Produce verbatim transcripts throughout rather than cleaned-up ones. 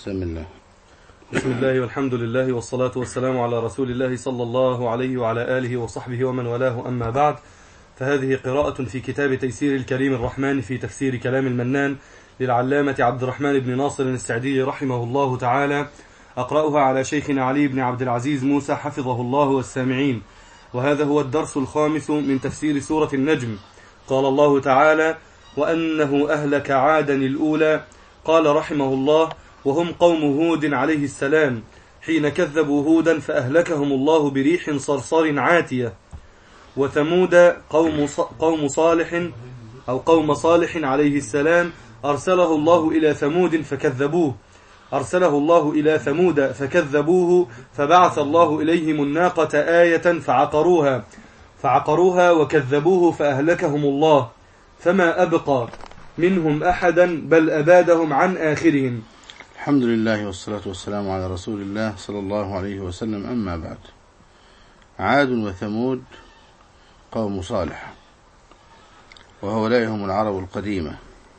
بسم الله بسم الله والحمد لله والصلاة والسلام على رسول الله صلى الله عليه وعلى آله وصحبه ومن والاه، أما بعد، فهذه قراءة في كتاب تيسير الكريم الرحمن في تفسير كلام المنان للعلامة عبد الرحمن بن ناصر السعدي رحمه الله تعالى، أقرأها على شيخنا علي بن عبد العزيز موسى حفظه الله والسامعين. وهذا هو الدرس الخامس من تفسير سورة النجم. قال الله تعالى: وأنه أهلك عادا الأولى. قال رحمه الله: وهم قوم هود عليه السلام، حين كذبوا هودا فأهلكهم الله بريح صرصر عاتية. وثمود قوم قوم صالح أو قوم صالح عليه السلام، أرسله الله إلى ثمود فكذبوه أرسله الله إلى ثمود فكذبوه فبعث الله إليهم الناقة آية فعقروها فعقروها وكذبوه فأهلكهم الله، فما أبقى منهم أحدا بل أبادهم عن آخرهم. الحمد لله والصلاة والسلام على رسول الله صلى الله عليه وسلم. أما بعد، عاد وثمود قوم صالح، وهؤلاء هم العرب القديمة،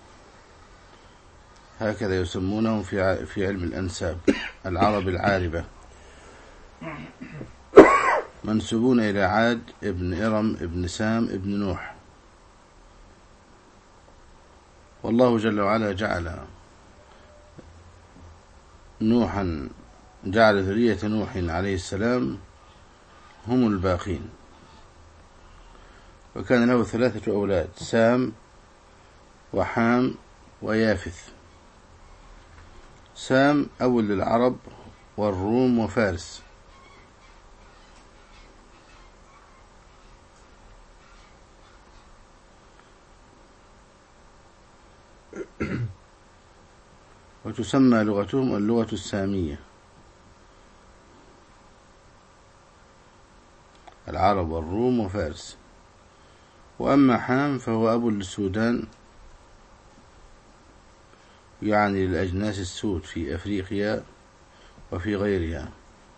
هكذا يسمونهم في في علم الأنساب، العرب العاربة، منسوبون إلى عاد ابن إرم ابن سام ابن نوح. والله جل وعلا جعل نوحا جعل ذرية نوح عليه السلام هم الباقين، وكان له ثلاثة أولاد: سام وحام ويافث. سام أول للعرب والروم وفارس، وتسمى لغتهم اللغة السامية، العرب والروم وفارس. وأما حام فهو أبو للسودان، يعني للأجناس السود في أفريقيا وفي غيرها.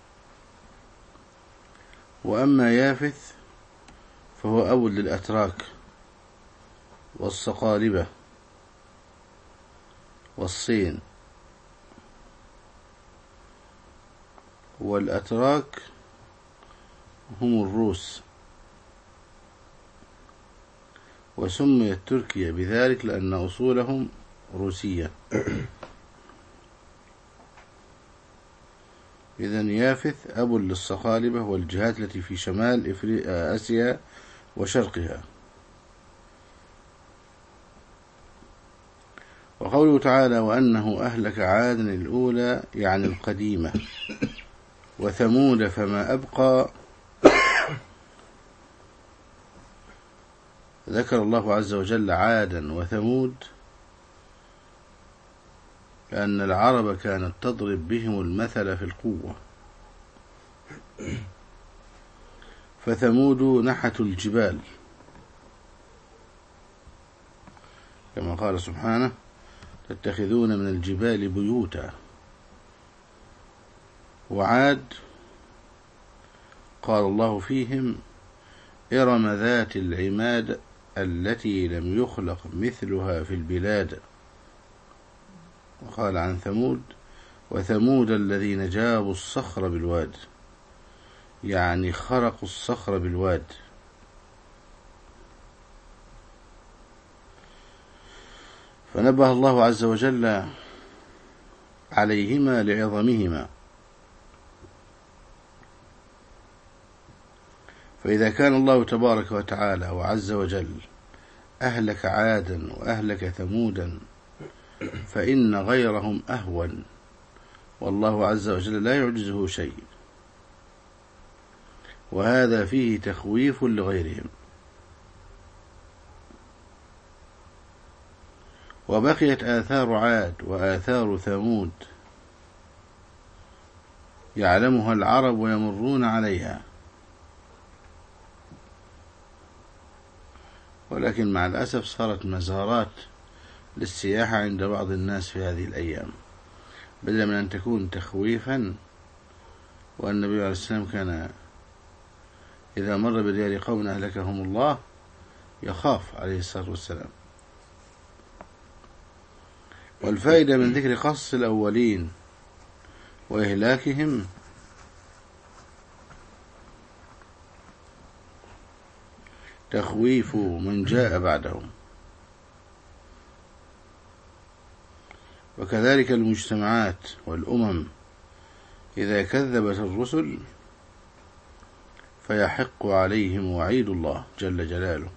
وأما يافث فهو أبو للأتراك والصقالبة والصين. والأتراك هم الروس، وسميت تركيا بذلك لأن أصولهم روسية. إذن يافث أب للصقالبة والجهات التي في شمال آسيا وشرقها. وقوله تعالى: وأنه أهلك عادا الأولى، يعني القديمة. وثمود فما أبقى. ذكر الله عز وجل عادا وثمود لأن العرب كانت تضرب بهم المثل في القوة. فثمود نحتوا الجبال، كما قال سبحانه: تتخذون من الجبال بيوتا. وعاد قال الله فيهم: إرم ذات العماد التي لم يخلق مثلها في البلاد. وقال عن ثمود: وثمود الذين جابوا الصخر بالواد، يعني خرقوا الصخر بالواد. فنبه الله عز وجل عليهما لعظمهما. فإذا كان الله تبارك وتعالى وعز وجل أهلك عادا وأهلك ثمودا، فإن غيرهم أهون، والله عز وجل لا يعجزه شيء، وهذا فيه تخويف لغيرهم. وبقيت آثار عاد وآثار ثمود يعلمها العرب ويمرون عليها، ولكن مع الأسف صارت مزارات للسياحة عند بعض الناس في هذه الأيام، بدلا من أن تكون تخويفا. والنبي عليه السلام كان إذا مر بديار قوم أهلكهم الله يخاف عليه الصلاة والسلام. والفائدة من ذكر قصص الأولين وإهلاكهم تخويف من جاء بعدهم. وكذلك المجتمعات والأمم إذا كذبت الرسل فيحق عليهم وعيد الله جل جلاله.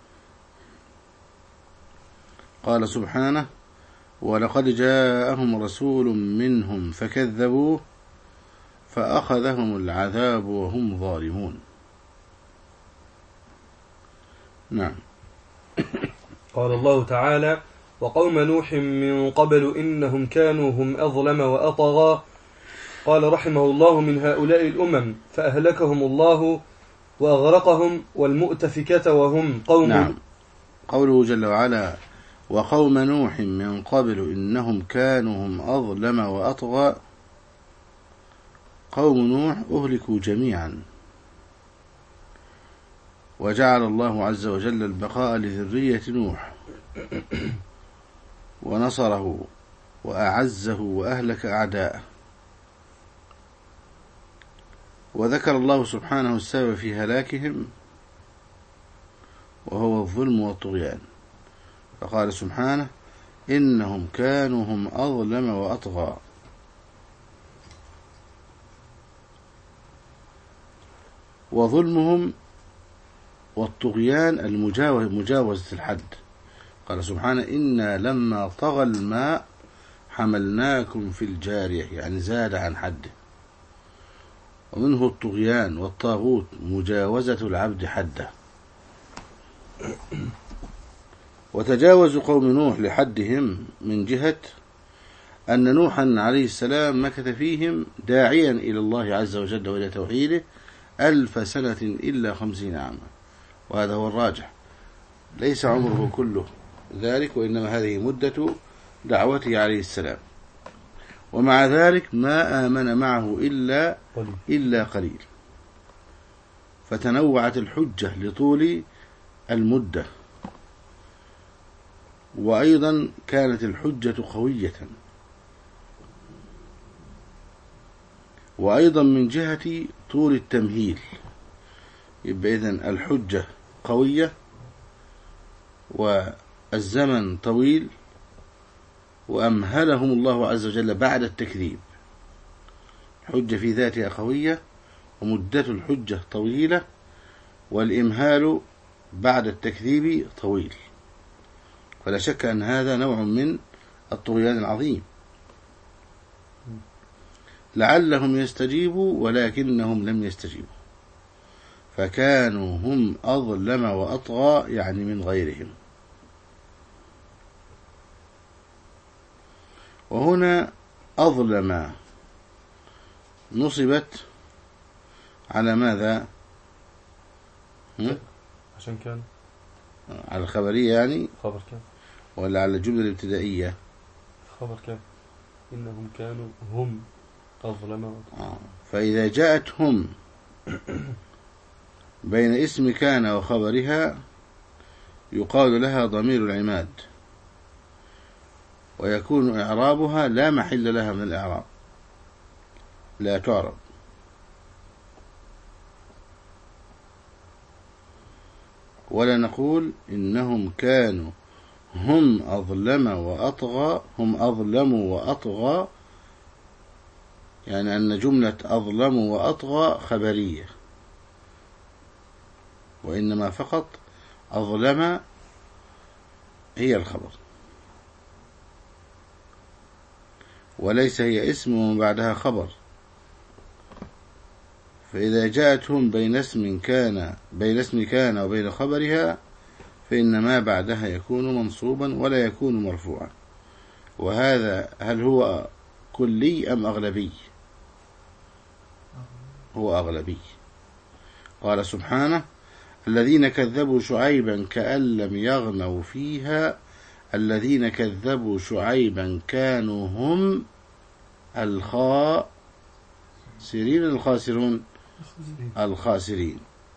قال سبحانه: ولقد جاءهم رسول منهم فكذبوه فأخذهم العذاب وهم ظالمون. نعم. قال الله تعالى: وقوم نوح من قبل إنهم كانوا هم أظلم وأطغى. قال رحمه الله: من هؤلاء الأمم فأهلكهم الله وأغرقهم، والمؤتفكة وهم قوم. نعم. قوله جل وعلا: وقوم نوح من قبل إنهم كانوا هم أظلم وأطغى. قوم نوح أهلكوا جميعا، وجعل الله عز وجل البقاء لذرية نوح، ونصره وأعزه وأهلك أعداءه. وذكر الله سبحانه السبب في هلاكهم وهو الظلم والطغيان، فقال سبحانه: إنهم كانوا هم أظلم وأطغى. وظلمهم والطغيان المجاوزة الحد. قال سبحانه: إنا لما طغى الماء حملناكم في الجارية، يعني زاد عن حده. ومنه الطغيان والطاغوت مجاوزة العبد حده. وتجاوز قوم نوح لحدهم من جهة أن نوحا عليه السلام مكث فيهم داعيا إلى الله عز وجل وإلى توحيده ألف سنة إلا خمسين عاما، وهذا هو الراجح، ليس عمره كله ذلك، وإنما هذه مدة دعوته عليه السلام. ومع ذلك ما آمن معه إلا إلا قليل، فتنوعت الحجة لطول المدة، وأيضا كانت الحجة قوية، وأيضا من جهة طول التمهيل. يبقى إذن الحجة قوية والزمن طويل، وأمهلهم الله عز وجل بعد التكذيب. الحجة في ذاتها قوية، ومدة الحجة طويلة، والإمهال بعد التكذيب طويل. فلا شك أن هذا نوع من الطغيان العظيم. لعلهم يستجيبوا ولكنهم لم يستجيبوا، فكانوا هم أظلم وأطغى، يعني من غيرهم. وهنا أظلم نصبت على ماذا؟ عشان كان على الخبرية يعني، خبر كان، ولا على الجملة الابتدائية؟ خبر كان. إنهم كانوا هم أظلم وأطغى. آه. فإذا جاءت هم بين اسم كان وخبرها يقال لها ضمير العماد، ويكون إعرابها لا محل لها من الإعراب، لا تعرب. ولا نقول إنهم كانوا هم أظلم وأطغى، هم أظلموا وأطغى، يعني أن جملة أظلموا وأطغى خبرية، وإنما فقط أظلم هي الخبر، وليس هي اسم ومن بعدها خبر. فإذا جاءتهم بين اسم كان بين اسم كان وبين خبرها فإن ما بعدها يكون منصوبا ولا يكون مرفوعا. وهذا هل هو كلي أم أغلبي؟ هو أغلبي. قال سبحانه: الذين كذبوا شعيبا كأن لم يغنوا فيها الذين كذبوا شعيبا كانوا هم الخاسرين الخاسرون الخاسرين.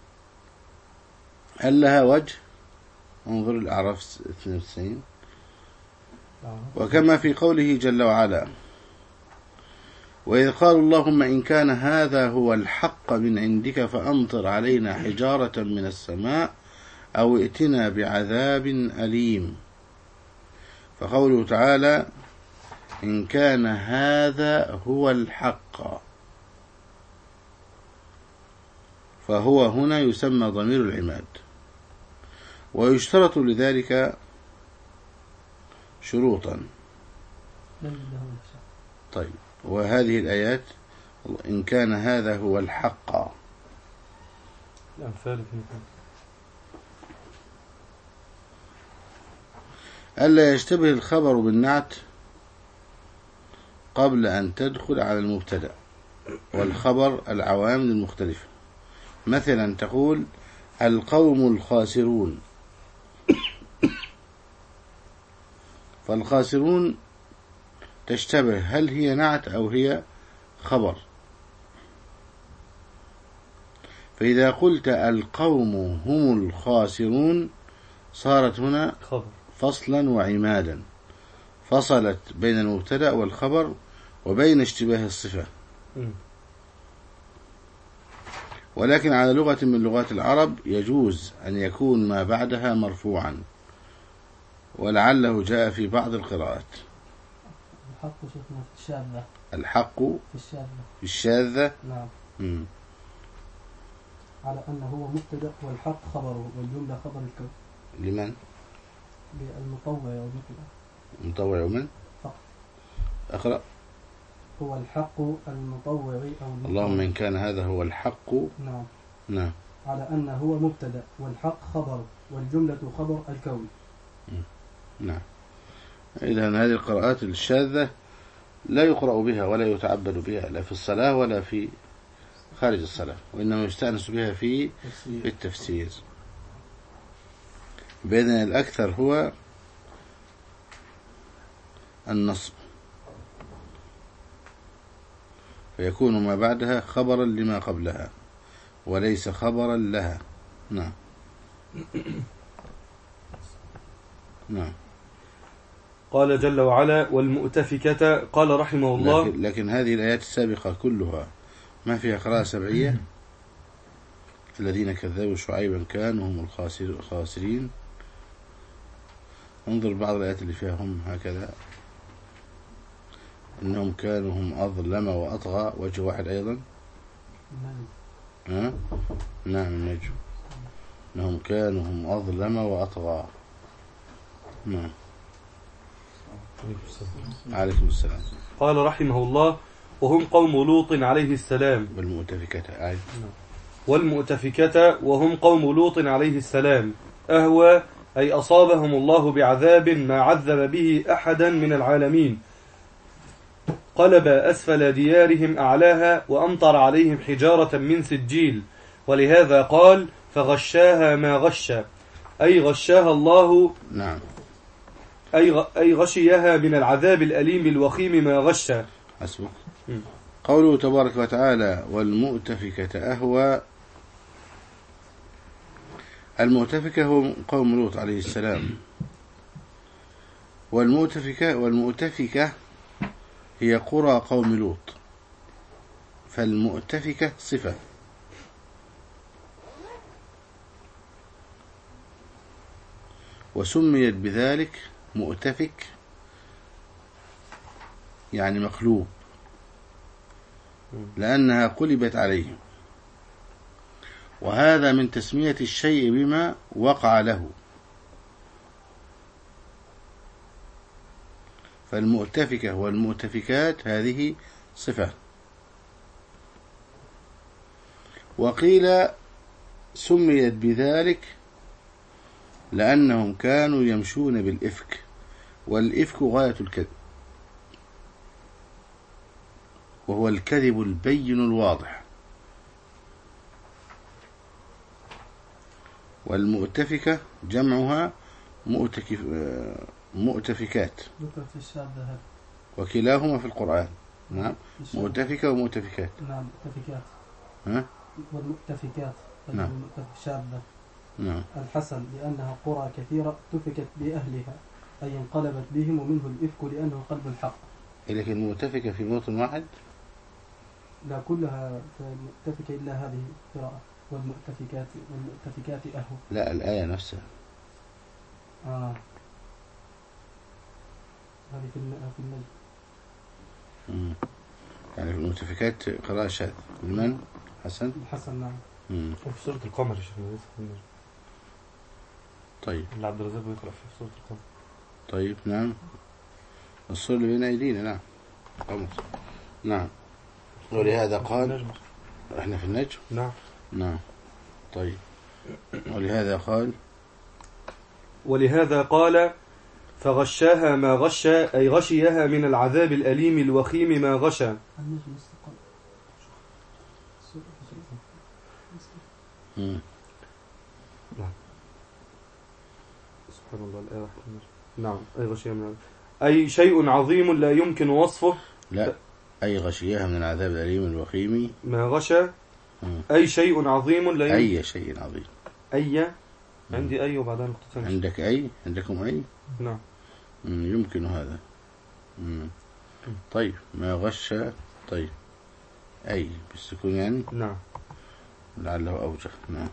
هل لها وجه؟ انظر الأعراف اثنين وتسعين. وكما في قوله جل وعلا: وإذ قالوا اللهم إن كان هذا هو الحق من عندك فأمطر علينا حجارة من السماء أو ائتنا بعذاب أليم. فقوله تعالى إن كان هذا هو الحق، فهو هنا يسمى ضمير العماد، ويشترط لذلك شروطا. طيب، وهذه الآيات إن كان هذا هو الحق، الأمثال ألا يشتبه الخبر بالنعت قبل أن تدخل على المبتدأ والخبر العوامل المختلفة. مثلا تقول القوم الخاسرون، فالخاسرون تشتبه هل هي نعت أو هي خبر. فإذا قلت القوم هم الخاسرون صارت هنا خبر فصلا وعمادا، فصلت بين المبتدأ والخبر وبين اشتباه الصفة. ولكن على لغة من لغات العرب يجوز أن يكون ما بعدها مرفوعا، ولعله جاء في بعض القراءات. الحق شفنا في الشاذة. الحق في الشاذة. في الشاذة. نعم. مم. على أنه هو مبتدأ والحق خبره والجملة خبر الكون. لمن؟ للمطوع ومثله. المطوع ومن؟ فقط. أقرأ. هو الحق المطوع أو المطوع. اللهم إن كان هذا هو الحق. نعم. نعم. على أنه هو مبتدأ والحق خبره والجملة خبر الكون. نعم. إذن هذه القراءات الشاذة لا يقرأ بها ولا يتعبد بها لا في الصلاة ولا في خارج الصلاة، وإنما يستأنس بها في في التفسير. بإذن الأكثر هو النصب، فيكون ما بعدها خبرا لما قبلها وليس خبرا لها. نعم. نعم. قال جل وعلا والمؤتفكة. قال رحمه الله لكن, لكن هذه الآيات السابقة كلها ما فيها قراءة سبعية. الذين كذبوا شعيبا كانوا هم الخاسرين. انظر بعض الآيات اللي فيها هم هكذا، إنهم كانوا هم أظلم وأطغى، وجه واحد أيضا. ها؟ نعم النجم. إنهم كانوا هم أظلم وأطغى. نعم. عليكم السلام. قال رحمه الله وهم قوم لوط عليه السلام. والمؤتفكة آية. والمؤتفكة وهم قوم لوط عليه السلام أهوى، أي أصابهم الله بعذاب ما عذب به أحدا من العالمين، قلب أسفل ديارهم أعلاها وأمطر عليهم حجارة من سجيل، ولهذا قال فغشاها ما غشى، أي غشاها الله. نعم. أي أي غشيها من العذاب الأليم الوخيم ما غشى. حسبك. قوله تبارك وتعالى والمؤتفكة أهوى. المؤتفكة هو قوم لوط عليه السلام، والمؤتفكة والمؤتفكة هي قرى قوم لوط، فالمؤتفكة صفة. وسميت بذلك مؤتفك يعني مقلوب، لأنها قلبت عليهم، وهذا من تسمية الشيء بما وقع له. فالمؤتفكة والمؤتفكات هذه صفة. وقيل سميت بذلك لأنهم كانوا يمشون بالإفك، والإفك غاية الكذب، وهو الكذب البين الواضح. والمؤتفكة جمعها مؤتكف مؤتفكات، وكلاهما في القرآن. نعم. مؤتفكة ومؤتفكات. نعم. مؤتفكات. ها؟ والمؤتفكات. نعم. شاذة. نعم. الحسن لأنها قرى كثيرة تفكت بأهلها، أي انقلبت بهم، ومنه الإفك لأنه قلب الحق. لكن المؤتفكة في موطن واحد. لا كلها مؤتفكة إلا هذه القراءة والمؤتفكات والمؤتفكات أهو. لا الآية نفسها. آه هذه في في النجم. امم يعني في المؤتفكات قراءة شاذ. لمن؟ حسن؟ الحسن نعم. امم وفي سورة القمر يا شيخ. طيب. اللي عبد الرزاق بيقرأ في سورة القمر. طيب نعم. الصورة اللي بين أيدينا نعم. قمر. نعم. ولهذا قال احنا في النجم. نعم. نعم. طيب. ولهذا قال ولهذا قال فغشاها ما غشى أي غشيها من العذاب الأليم الوخيم ما غشى. مم. نعم. سبحان الله الآية واحدة. نعم أي غشيها من أي شيء عظيم لا يمكن وصفه. لا أي غشيها من العذاب الأليم الوخيم ما غشى. مم. أي شيء عظيم لا يمكن. أي شيء عظيم. أي عندي أي وبعدها نقطتين. عندك أي عندكم أي. نعم. مم. يمكن هذا. مم. طيب ما غش. طيب أي بالسكون يعني. نعم. لعله أوجه. نعم.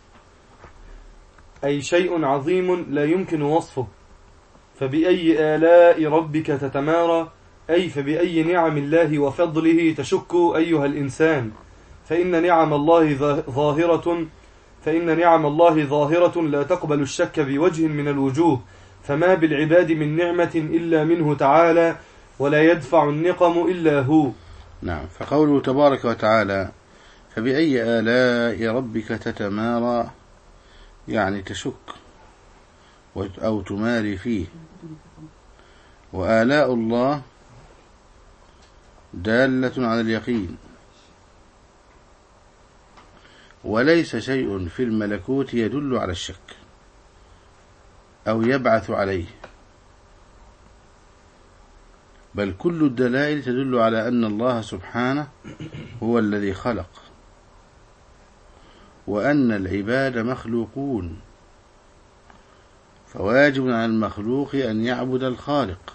أي شيء عظيم لا يمكن وصفه فبأي آلاء ربك تتمارى أي فبأي نعم الله وفضله تشك أيها الإنسان فإن نعم الله ظاهرة فإن نعم الله ظاهرة لا تقبل الشك بوجه من الوجوه فما بالعباد من نعمة إلا منه تعالى ولا يدفع النقم إلا هو. نعم. فقوله تبارك وتعالى فبأي آلاء ربك تتمارى يعني تشك أو تماري فيه. وآلاء الله دالة على اليقين وليس شيء في الملكوت يدل على الشك أو يبعث عليه بل كل الدلائل تدل على أن الله سبحانه هو الذي خلق وأن العباد مخلوقون فواجب على المخلوق أن يعبد الخالق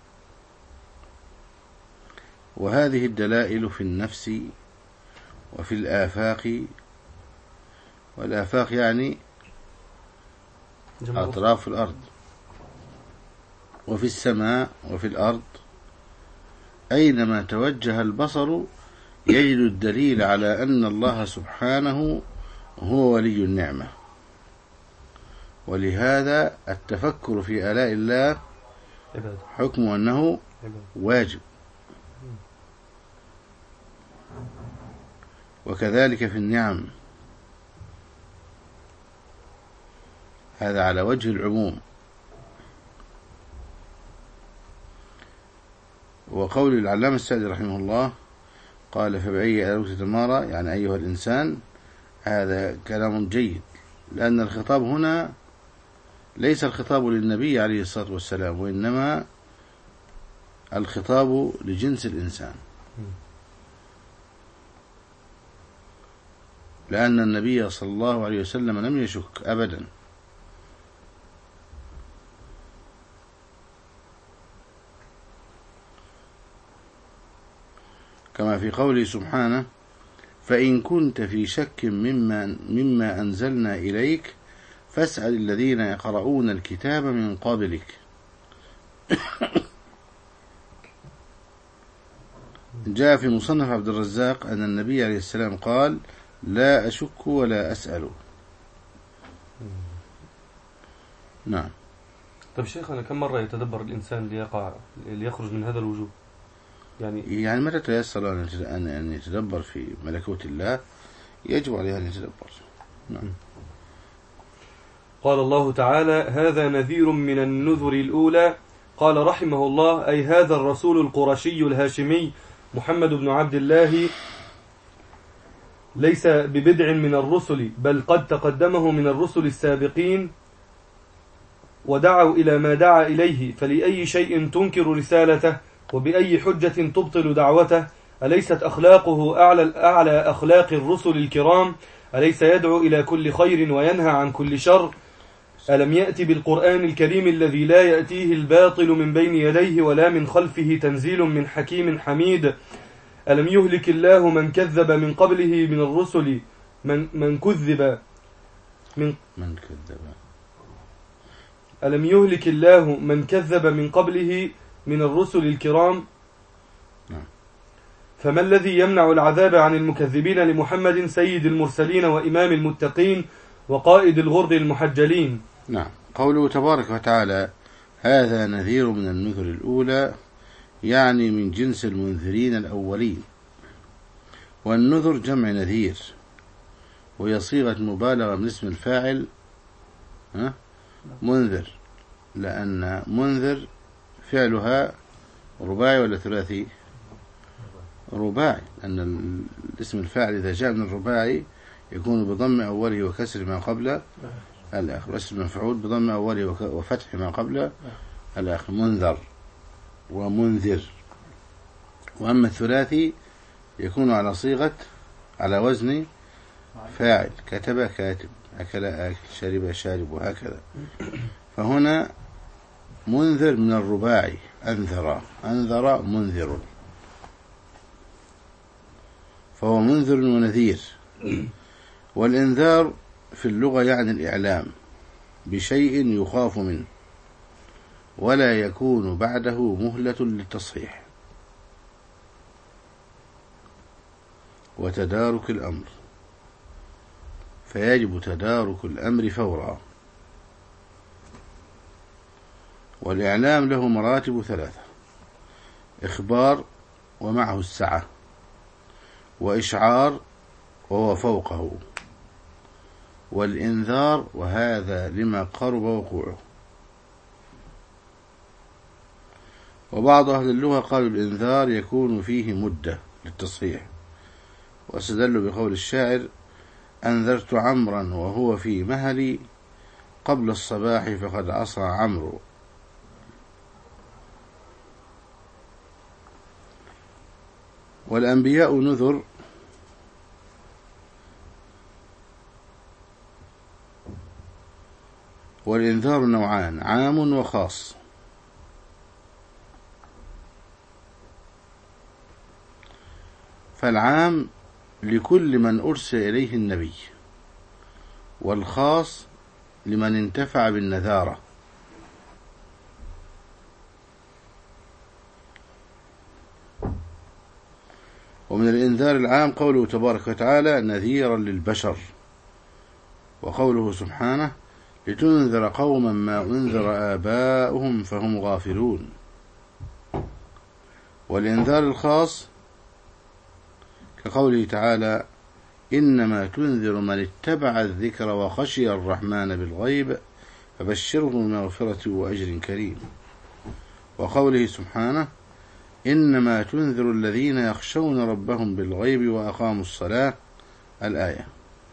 وهذه الدلائل في النفس وفي الآفاق والآفاق يعني أطراف الأرض وفي السماء وفي الأرض أينما توجه البصر يجد الدليل على أن الله سبحانه هو ولي النعمة ولهذا التفكر في آلاء الله حكم أنه واجب وكذلك في النعم هذا على وجه العموم. وقول العلامة السعدي رحمه الله قال فبأي آلاء تتمارى يعني أيها الإنسان هذا كلام جيد لأن الخطاب هنا ليس الخطاب للنبي عليه الصلاة والسلام وإنما الخطاب لجنس الإنسان لأن النبي صلى الله عليه وسلم لم يشك أبدا كما في قوله سبحانه فإن كنت في شك مما, مما أنزلنا إليك فاسأل الذين يقرؤون الكتاب من قبلك. جاء في مصنف عبد الرزاق أن النبي عليه السلام قال لا أشك ولا أسأل. نعم. طيب شيخنا كم مرة يتدبر الإنسان ليقع ليخرج من هذا الوجود يعني يعني متى تيسر أن يتدبر في ملكوت الله يجب عليه أن يتدبر. نعم. قال الله تعالى هذا نذير من النذر الأولى قال رحمه الله أي هذا الرسول القرشي الهاشمي محمد بن عبد الله ليس ببدع من الرسل بل قد تقدمه من الرسل السابقين ودعوا إلى ما دعا إليه فلأي شيء تنكر رسالته وبأي حجة تبطل دعوته أليست أخلاقه أعلى, أعلى أخلاق الرسل الكرام أليس يدعو إلى كل خير وينهى عن كل شر ألم يأتي بالقرآن الكريم الذي لا يأتيه الباطل من بين يديه ولا من خلفه تنزيل من حكيم حميد ألم يهلك الله من كذب من قبله من الرسل من, من كذب من, من كذب ألم يهلك الله من كذب من قبله من الرسل الكرام نعم. فما الذي يمنع العذاب عن المكذبين لمحمد سيد المرسلين وإمام المتقين وقائد الغر المحجلين؟ نعم. قوله تبارك وتعالى هذا نذير من النذر الأولى، يعني من جنس المنذرين الأولين. والنذر جمع نذير، وهي صيغة مبالغة من اسم الفاعل منذر، لأن منذر فعلها رباعي ولا ثلاثي؟ رباعي، أن الاسم الفاعل إذا جاء من الرباعي يكون بضم أوله وكسر ما قبل الآخر، اسم المفعول بضم أوله وفتح ما قبل الآخر، منذر ومنذر. وأما الثلاثي يكون على صيغة على وزن فاعل، كتب كاتب، أكل آكل، شرب شارب، وهكذا. فهنا منذر من الرباعي، أنذر أنذر منذر، فهو منذر ونذير. والإنذار في اللغة يعني الإعلام بشيء يخاف منه ولا يكون بعده مهلة للتصحيح وتدارك الأمر، فيجب تدارك الأمر فورا. والإعلام له مراتب ثلاثة: إخبار ومعه السعة، وإشعار وهو فوقه، والإنذار وهذا لما قرب وقوعه. وبعض أهل اللغة قالوا الإنذار يكون فيه مدة للتصحيح، واستدلوا بقول الشاعر أنذرت عمرا وهو في مهلي قبل الصباح فقد عصى عمرو. والأنبياء نذر والإنذار نوعان: عام وخاص. فالعام لكل من أرسل إليه النبي، والخاص لمن انتفع بالنذارة. ومن الإنذار العام قوله تبارك وتعالى نذيرا للبشر، وقوله سبحانه لتنذر قوما ما أنذر آباؤهم فهم غافلون. والإنذار الخاص كقوله تعالى إنما تنذر من اتبع الذكر وخشي الرحمن بالغيب فبشره بمغفرة وأجر كريم. وقوله سبحانه إنما تنذر الذين يخشون ربهم بالغيب وأقاموا الصلاة، الآية.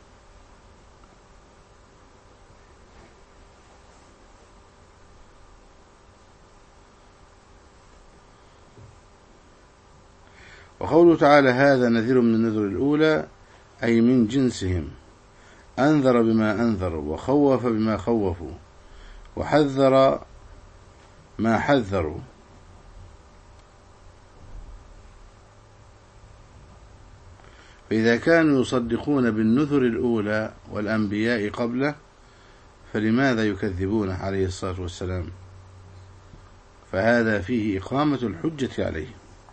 وقوله تعالى هذا نذير من النذر الأولى أي من جنسهم، أنذر بما أنذروا وخوف بما خوفوا وحذر ما حذروا. فإذا كانوا يصدقون بالنذر الأولى والأنبياء قبله فلماذا يكذبونه عليه الصلاة والسلام؟ فهذا فيه إقامة الحجة عليه.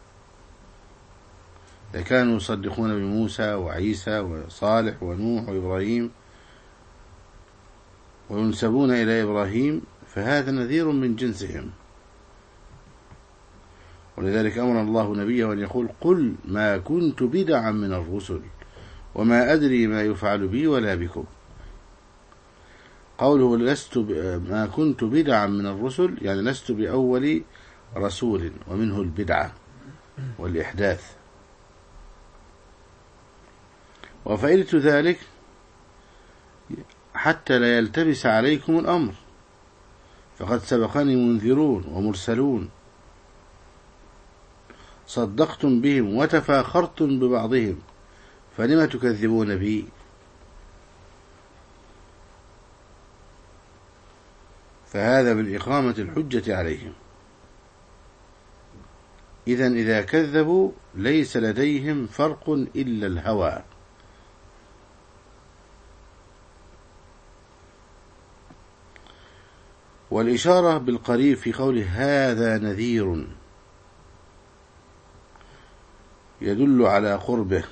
إذا كانوا يصدقون بموسى وعيسى وصالح ونوح وإبراهيم وينسبون إلى إبراهيم فهذا نذير من جنسهم. ولذلك أمر الله نبيه أن يقول قل ما كنت بدعا من الرسل وما أدري ما يفعل بي ولا بكم. قوله لست ما كنت بدعا من الرسل يعني لست بأول رسول، ومنه البدعة والإحداث. وفائدة ذلك حتى لا يلتبس عليكم الأمر، فقد سبقني منذرون ومرسلون صدقتم بهم وتفاخرتم ببعضهم فلم تكذبون بي. فهذا من إقامة الحجة عليهم. إذن إذا كذبوا ليس لديهم فرق إلا الهوى. والإشارة بالقريب في قوله هذا نذير يدل على قربه،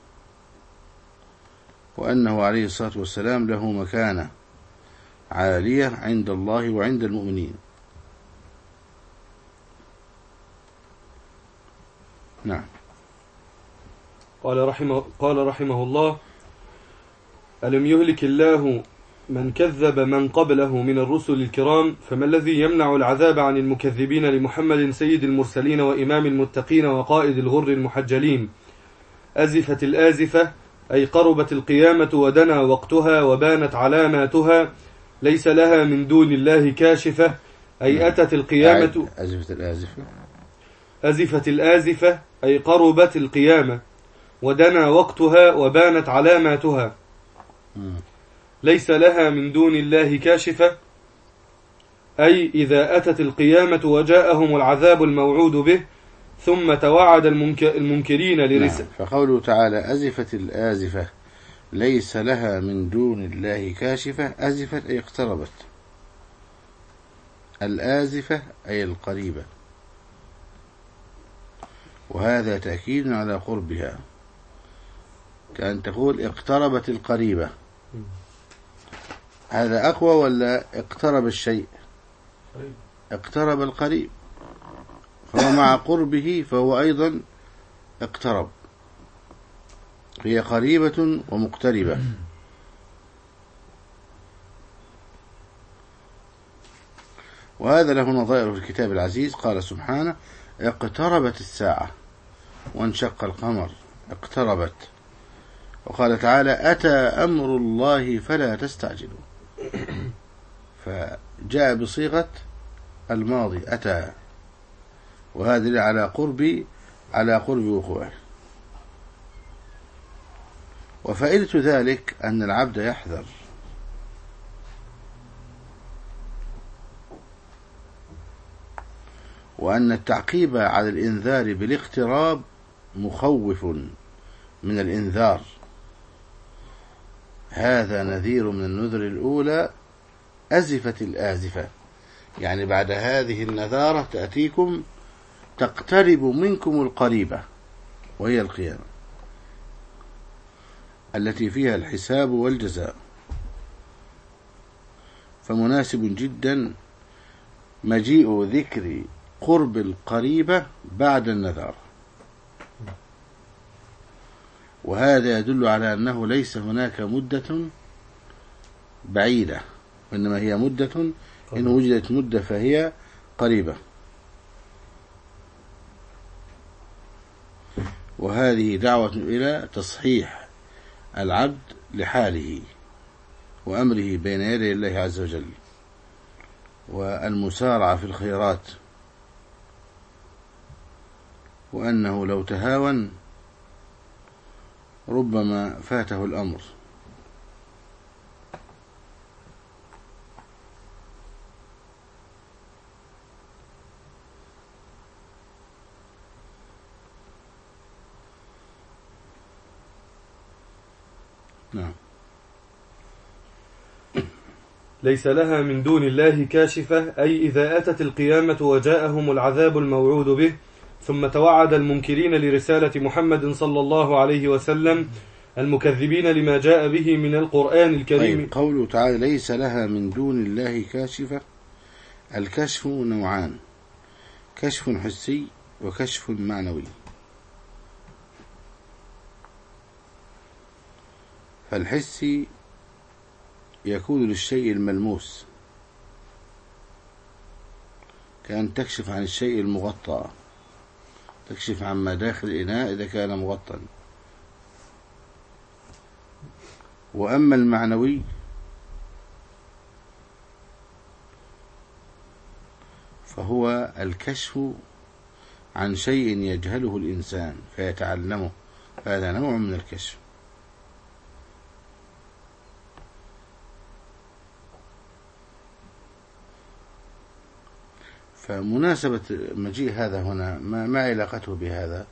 وأنه عليه الصلاة والسلام له مكانة عالية عند الله وعند المؤمنين. نعم. قال رحمه, قال رحمه الله: ألم يهلك الله من كذب من قبله من الرسل الكرام، فما الذي يمنع العذاب عن المكذبين لمحمد سيد المرسلين وإمام المتقين وقائد الغر المحجلين؟ أزفت الآزفة أي قربت القيامة ودنا وقتها وبانت علاماتها، ليس لها من دون الله كاشفة أي أتت القيامة. أزفت الآزفة أزفت الآزفة أي قربت القيامة ودنا وقتها وبانت علاماتها، ليس لها من دون الله كاشفة أي إذا أتت القيامة وجاءهم العذاب الموعود به ثم توعد المنكرين لرسالة. نعم. فقوله تعالى أزفت الآزفة ليس لها من دون الله كاشفة، أزفت أي اقتربت، الآزفة أي القريبة، وهذا تأكيد على قربها، كأن تقول اقتربت القريبة. هذا أقوى ولا اقترب الشيء؟ اقترب القريب، فهو مع قربه فهو أيضا اقترب، هي قريبة ومقتربة. وهذا له نظائر في الكتاب العزيز، قال سبحانه اقتربت الساعة وانشق القمر، اقتربت. وقال تعالى أتى أمر الله فلا تستعجلوا، فجاء بصيغة الماضي أتى، وهذا على قرب على قرب وقوعه. وفائدة ذلك أن العبد يحذر، وأن التعقيب على الإنذار بالاقتراب مخوف من الإنذار. هذا نذير من النذر الأولى، أزفت الآزفة، يعني بعد هذه النذارة تأتيكم تقترب منكم القريبة، وهي القيامة التي فيها الحساب والجزاء. فمناسب جدا مجيء ذكر قرب القريبة بعد النذار، وهذا يدل على أنه ليس هناك مدة بعيدة، وإنما هي مدة إن وجدت مدة فهي قريبة. وهذه دعوة إلى تصحيح العبد لحاله وأمره بين يدي الله عز وجل، والمسارعة في الخيرات، وأنه لو تهاون ربما فاته الأمر. نعم. ليس لها من دون الله كاشفة أي إذا أتت القيامة وجاءهم العذاب الموعود به ثم توعد المنكرين لرسالة محمد صلى الله عليه وسلم المكذبين لما جاء به من القرآن الكريم. طيب، قوله تعالى ليس لها من دون الله كاشفة، الكشف نوعان، كشف حسي وكشف معنوي. فالحسي يكون للشيء الملموس، كأن تكشف عن الشيء المغطى، تكشف عن ما داخل الإناء إذا كان مغطى. وأما المعنوي فهو الكشف عن شيء يجهله الإنسان فيتعلمه، هذا نوع من الكشف. فمناسبة مجيء هذا هنا ما, ما علاقته بهذا؟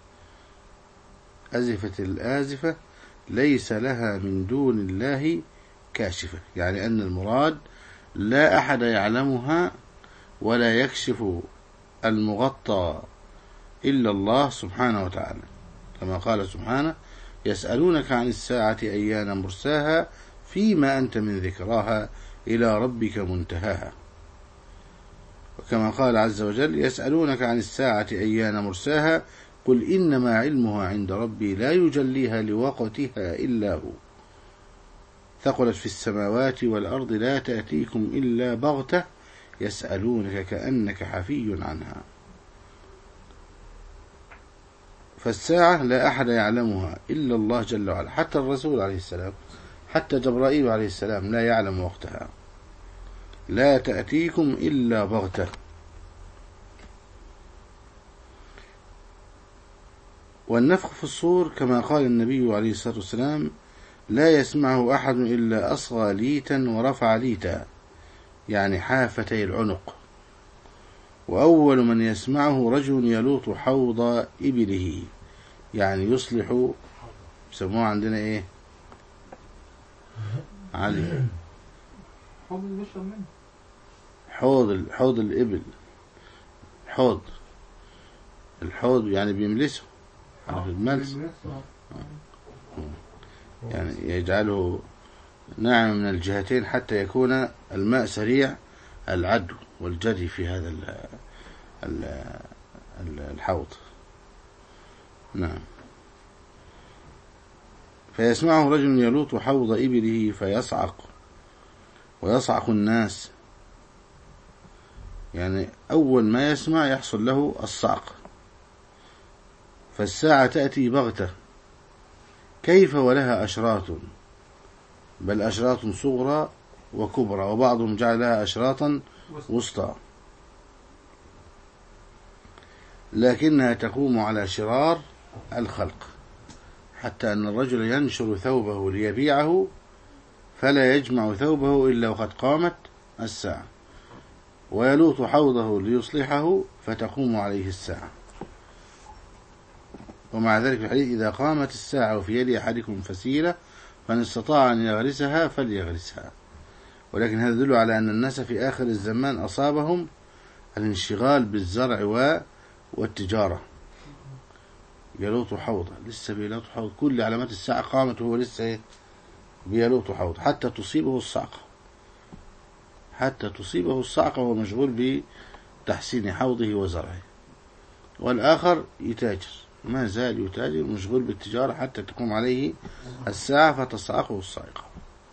أزفة الآزفة ليس لها من دون الله كاشفة، يعني أن المراد لا أحد يعلمها ولا يكشف المغطى إلا الله سبحانه وتعالى، كما قال سبحانه: يسألونك عن الساعة أيان مرساها فيما أنت من ذكراها إلى ربك منتهاها. وكما قال عز وجل: يسألونك عن الساعة أيان مرساها قل إنما علمها عند ربي لا يجليها لوقتها إلا هو ثقلت في السماوات والأرض لا تأتيكم إلا بغتة يسألونك كأنك حفي عنها. فالساعة لا أحد يعلمها إلا الله جل وعلا، حتى الرسول عليه السلام، حتى جبرائيل عليه السلام لا يعلم وقتها. لا تأتيكم إلا بغتة. والنفخ في الصور كما قال النبي عليه الصلاة والسلام: لا يسمعه أحد إلا أصغى ليتا ورفع ليتا، يعني حافتي العنق. وأول من يسمعه رجل يلوط حوض إبله، يعني يصلح، يسموه عندنا إيه علي؟ حوض حوض الإبل، حوض الحوض يعني بيملسه على الملس، يعني يجعله ناعم من الجهتين حتى يكون الماء سريع العدو والجري في هذا الحوض. نعم. فيسمعه رجل يلوط حوض إبله فيصعق ويصعق الناس، يعني أول ما يسمع يحصل له الصعق. فالساعة تأتي بغتة، كيف ولها أشراط، بل أشراط صغرى وكبرى، وبعضهم جعلها أشراطا وسطى، لكنها تقوم على شرار الخلق، حتى أن الرجل ينشر ثوبه ليبيعه فلا يجمع ثوبه إلا وقد قامت الساعة، ويلوط حوضه ليصلحه فتقوم عليه الساعة. ومع ذلك في الحديث: إذا قامت الساعة وفي يد أحدكم فسيلة فإن استطاع أن يغرسها فليغرسها. ولكن هذا يدل على أن الناس في آخر الزمان أصابهم الانشغال بالزرع والتجارة. يلوط حوضه، لسه بيلوط حوض، كل علامات الساعة قامت وهو لسه بيلوط حوض، حتى تصيبه الصعقة، حتى تصيبه الصعقة وهو مشغول بتحسين حوضه وزرعه. والآخر يتاجر، ما زال يتاجر مشغول بالتجارة حتى تقوم عليه الساعة فتصعقه الصاعقة.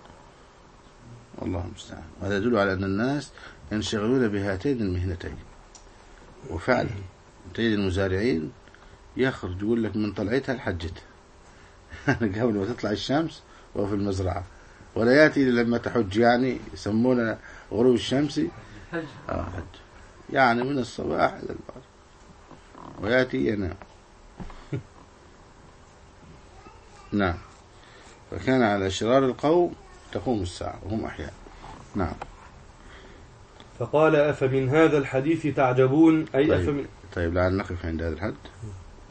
والله المستعان. وهذا يدل على أن الناس ينشغلون بهاتين المهنتين. وفعلا تجد المزارعين يخرج يقول لك من طلعتها لحجتها قبل ما تطلع الشمس وهو في المزرعة، ولا يأتي لما تحج، يعني يسمونه غروب الشمس آه حج، يعني من الصباح إلى البعد، ويأتي ينام. نعم. فكان على شرار القوم تقوم الساعة وهم أحياء. نعم. فقال: أفمن هذا الحديث تعجبون، أي طيب. أفمن طيب لعل نقف عند هذا الحد.